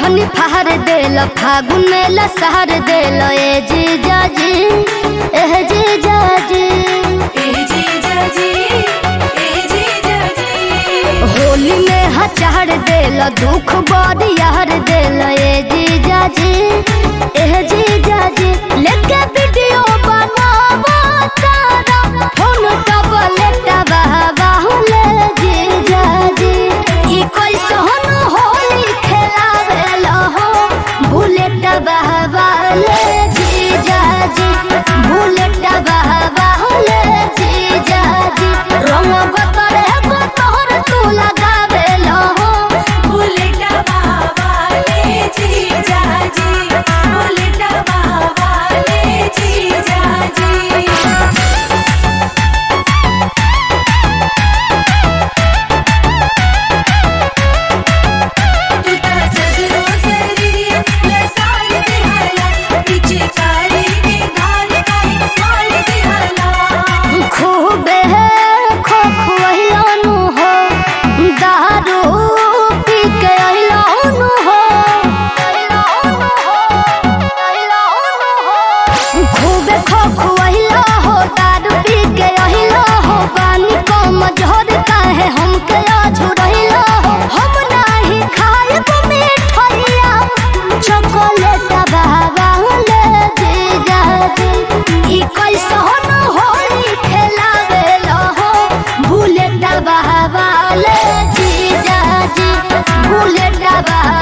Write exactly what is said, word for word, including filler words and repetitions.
ओढ़नी फहर देल फागुन में लसहर देल ए जीजा जी एह जीजा जी ए जीजा जी ए जीजा जी होली में हचार देल दुख बरियार देल ए जीजा जी एह जीजा जी लेके वीडियो बनावा तारा फोन टबलेटा बहवा ले जीजा जी ई कोई सोहन होली खेलावेल हो बुलेट बहवा ले जीजा जी बुलेट बहवा ले जीजा जी रंग बतरे बतहर तू लगावेल हो बुलेट बाबा ले जीजा जी बुलेट बाबा ले जीजा जी खूबे खो खुआइलानु हो दारू पी के आइलानु हो खूबे खो खुआइला हो दारू पी के आइला हो पानी कम जोर काहे हमके आझुरइला हो हम नाही खाइब मिठाइया चॉकलेट बाबा ले जीजा जी ई कैसन होली खेलावेल हो बुलेट बाबा ले जीजा जी बुलेट बाबा